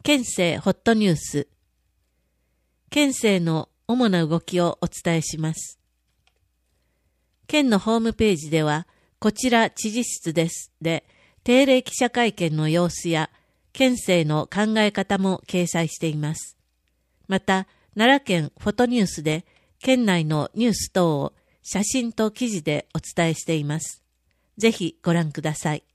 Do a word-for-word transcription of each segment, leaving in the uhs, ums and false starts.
県政ホットニュース。県政の主な動きをお伝えします。県のホームページでは、こちら知事室ですで、定例記者会見の様子や、県政の考え方も掲載しています。また、奈良県フォトニュースで、県内のニュース等を写真と記事でお伝えしています。ぜひご覧ください。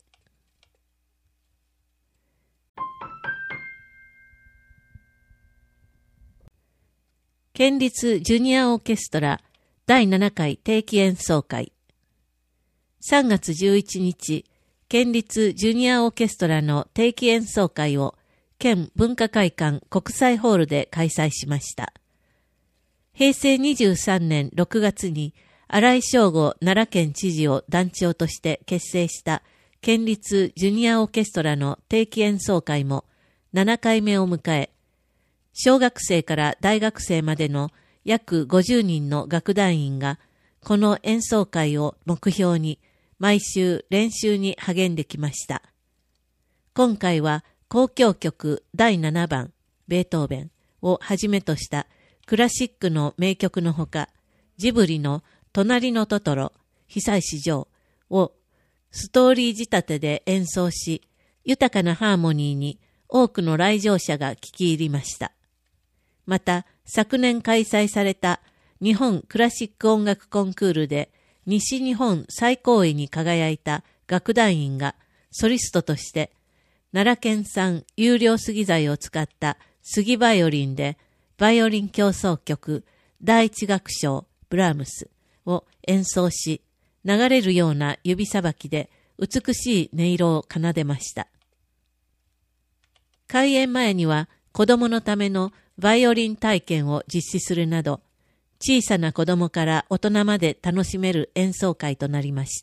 県立ジュニアオーケストラだいななかい定期演奏会。さんがつじゅういちにち、県立ジュニアオーケストラの定期演奏会を県文化会館国際ホールで開催しました。へいせいにじゅうさんねんろくがつに新井翔吾奈良県知事を団長として結成した県立ジュニアオーケストラの定期演奏会もななかいめを迎え、小学生から大学生までの約ごじゅうにんの楽団員がこの演奏会を目標に毎週練習に励んできました。今回は交響曲だいななばんベートーベンをはじめとしたクラシックの名曲のほか、ジブリの隣のトトロ、久石譲をストーリー仕立てで演奏し、豊かなハーモニーに多くの来場者が聞き入りました。また、昨年開催された日本クラシック音楽コンクールで西日本最高位に輝いた楽団員がソリストとして奈良県産有料杉材を使った杉バイオリンでバイオリン協奏曲第一楽章ブラームスを演奏し、流れるような指さばきで美しい音色を奏でました。開演前には子供のためのバイオリン体験を実施するなど、小さな子供から大人まで楽しめる演奏会となりました。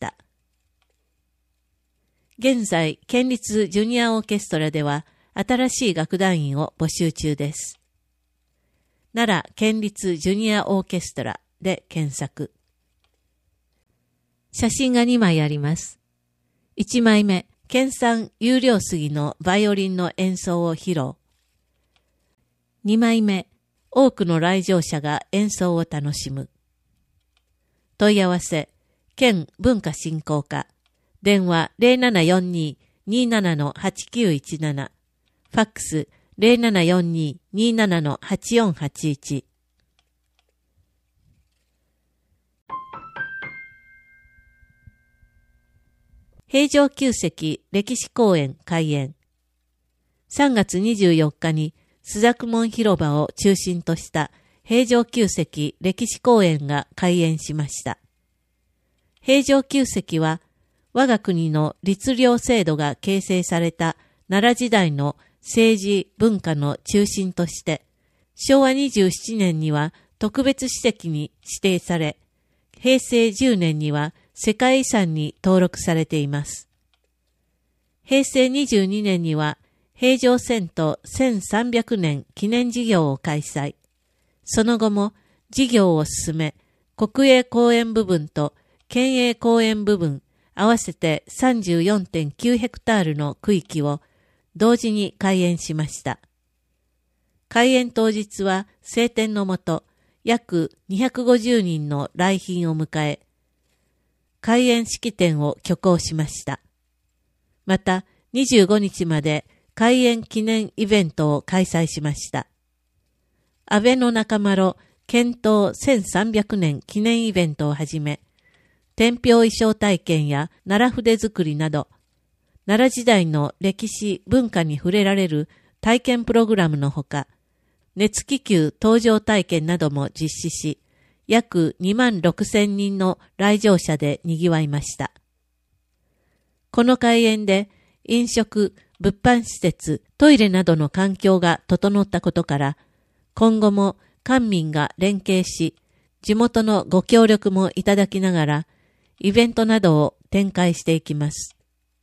現在、県立ジュニアオーケストラでは新しい楽団員を募集中です。奈良県立ジュニアオーケストラで検索。写真がにまいあります。いちまいめ、県産有料杉のバイオリンの演奏を披露。にまいめ、多くの来場者が演奏を楽しむ。問い合わせ、県文化振興課、電話 ゼロななよんに にーなな はちきゅういちなな、ファックス ゼロななよんに にーなな はちよんはちいち。平城宮跡歴史公園開園。さんがつにじゅうよっかに朱雀門広場を中心とした平城宮跡歴史公園が開園しました。平城宮跡は我が国の律令制度が形成された奈良時代の政治文化の中心としてしょうわにじゅうななねんには特別史跡に指定され、へいせいじゅうねんには世界遺産に登録されています。へいせいにじゅうにねんには平城遷都せんさんびゃくねん記念事業を開催。その後も事業を進め、国営公園部分と県営公園部分合わせて さんじゅうよんてんきゅうヘクタールの区域を同時に開園しました。開園当日は晴天の下、約にひゃくごじゅうにんの来賓を迎え、開園式典を挙行しました。また、にじゅうごにちまで開園記念イベントを開催しました。安倍の中丸建党せんさんびゃくねん記念イベントをはじめ、天平衣装体験や奈良筆作りなど、奈良時代の歴史文化に触れられる体験プログラムのほか、熱気球搭乗体験なども実施し、約にまんろくせんにんの来場者で賑わいました。この開園で飲食、物販施設、トイレなどの環境が整ったことから、今後も官民が連携し、地元のご協力もいただきながら、イベントなどを展開していきます。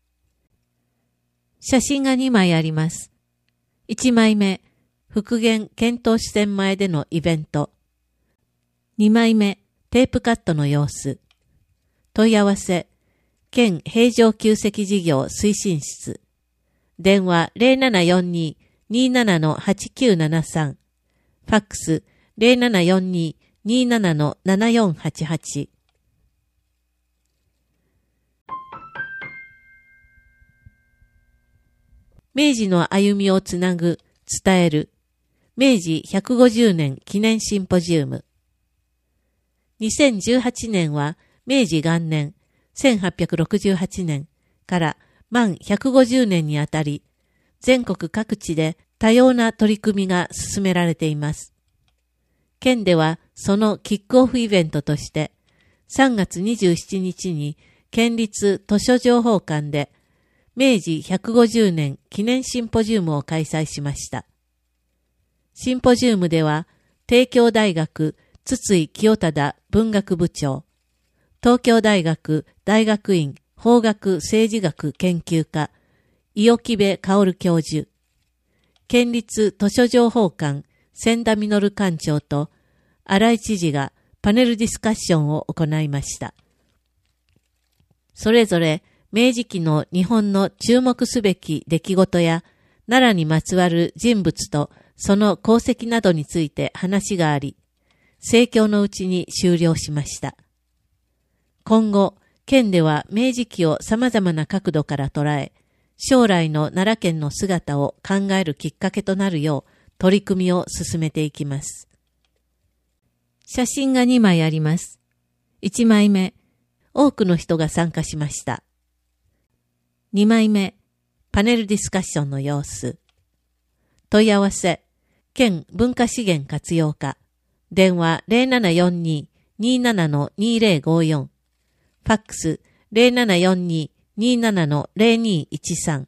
写真がにまいあります。いちまいめ、復元検討支店前でのイベント。にまいめ、テープカットの様子。問い合わせ、県平城宮跡事業推進室。電話 ゼロななよんににーななのはちきゅうななさん、ファックス ゼロななよんに にーななのななよんはちはち。明治の歩みをつなぐ、伝える、明治ひゃくごじゅうねん記念シンポジウム。にせんじゅうはちねんは明治元年、せんはっぴゃくろくじゅうはちねんから満ひゃくごじゅうねんにあたり、全国各地で多様な取り組みが進められています。県ではそのキックオフイベントとして、さんがつにじゅうしちにちに県立図書情報館で明治ひゃくごじゅうねん記念シンポジウムを開催しました。シンポジウムでは、帝京大学筒井清忠文学部長、東京大学大学院法学政治学研究科、伊予木部薫教授、県立図書情報館千田実館長と新井知事がパネルディスカッションを行いました。それぞれ明治期の日本の注目すべき出来事や奈良にまつわる人物とその功績などについて話があり、盛況のうちに終了しました。今後、県では明治期を様々な角度から捉え、将来の奈良県の姿を考えるきっかけとなるよう取り組みを進めていきます。写真がにまいあります。いちまいめ、多くの人が参加しました。にまいめ、パネルディスカッションの様子。問い合わせ、県文化資源活用課、電話 ゼロななよんに にーななのにーぜろごよん、ファックス ゼロななよんに にーななのゼロにいちさん。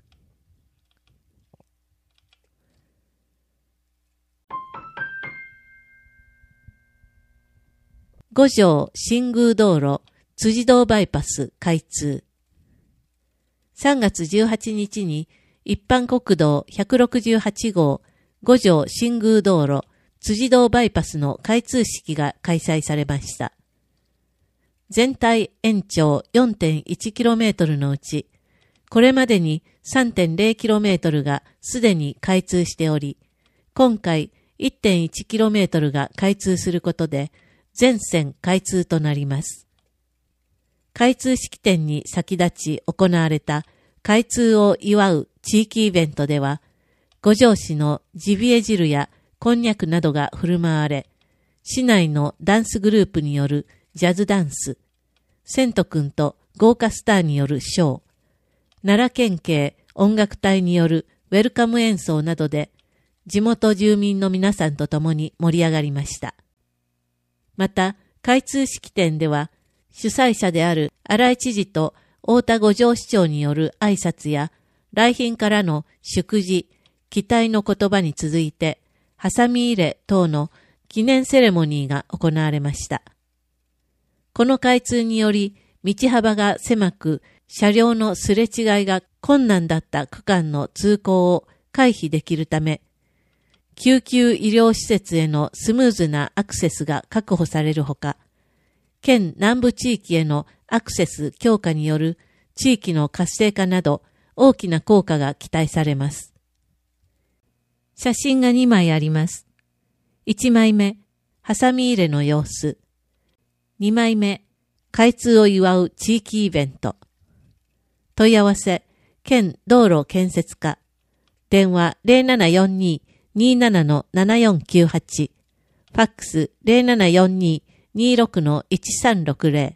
五条新宮道路辻堂バイパス開通。さんがつじゅうはちにちに一般国道ひゃくろくじゅうはちごう五条新宮道路辻堂バイパスの開通式が開催されました。全体延長 よんてんいちキロメートル のうち、これまでに さんてんぜろキロメートル がすでに開通しており、今回 いってんいちキロメートル が開通することで、全線開通となります。開通式典に先立ち行われた開通を祝う地域イベントでは、五条市のジビエ汁やこんにゃくなどが振る舞われ、市内のダンスグループによるジャズダンス、セント君と豪華スターによるショー、奈良県警音楽隊によるウェルカム演奏などで、地元住民の皆さんと共に盛り上がりました。また、開通式典では、主催者である新井知事と太田五条市長による挨拶や、来賓からの祝辞、期待の言葉に続いて、ハサミ入れ等の記念セレモニーが行われました。この開通により、道幅が狭く、車両のすれ違いが困難だった区間の通行を回避できるため、救急医療施設へのスムーズなアクセスが確保されるほか、県南部地域へのアクセス強化による地域の活性化など大きな効果が期待されます。写真がにまいあります。いちまいめ、ハサミ入れの様子。にまいめ、開通を祝う地域イベント。問い合わせ、県道路建設課。電話 ゼロななよんに にーななのななよんきゅうはち。ファックス ゼロななよんに にーろくのいちさんろくゼロ。